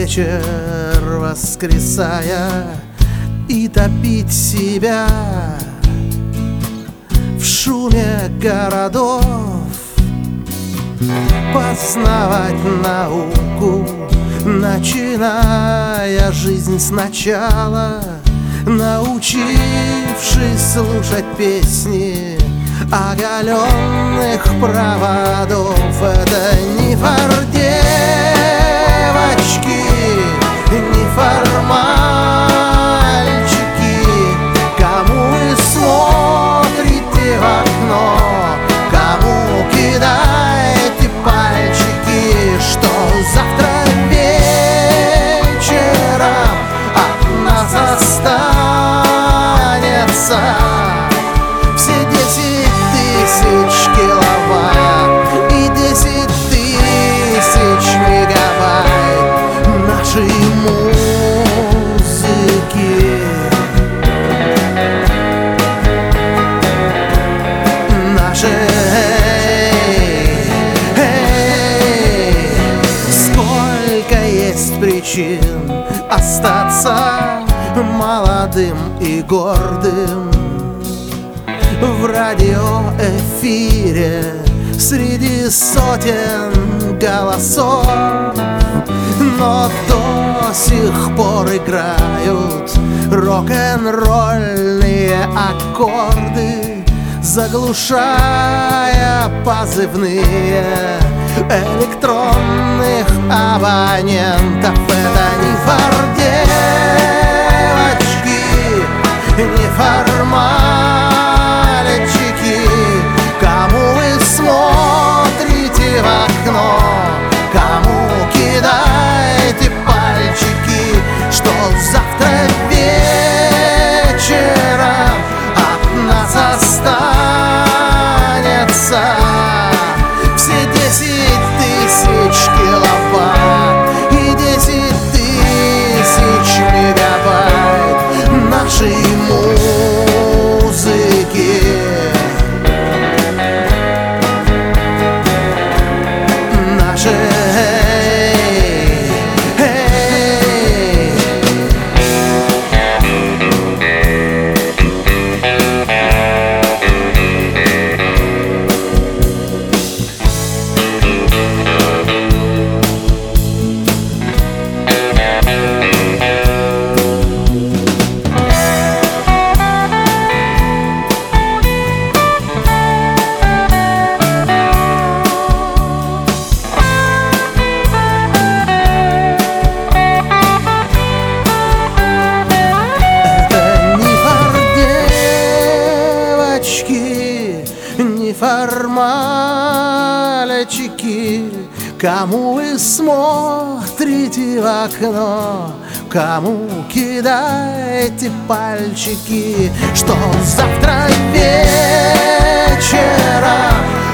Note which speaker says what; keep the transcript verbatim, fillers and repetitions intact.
Speaker 1: вечер, воскресая, и топить себя в шуме городов, познавать науку, начиная жизнь сначала, научившись слушать песни оголенных проводов. Это не фор девочки, не фор мальчики, кому вы смотрите в окно, кому кидаете пальчики, что завтра вечером от нас останется все десять тысяч киловатт и десять тысяч мегабайт нашей музыки. Нашей. Сколько есть причин остаться молодым и гордым в радиоэфире среди сотен голосов, но до сих пор играют рок-н-ролльные аккорды, заглушая позывные электронных абонентов. Это не фор девочки, не фор мальчики, кому вы смотрите в окно, кому кидаете пальчики, что завтра вечером от нас останется все десять тысяч киловатт и десять тысяч мегабайт нашей музыки. Не фор мальчики, кому вы смотрите в окно, кому кидаете пальчики, что завтра вечером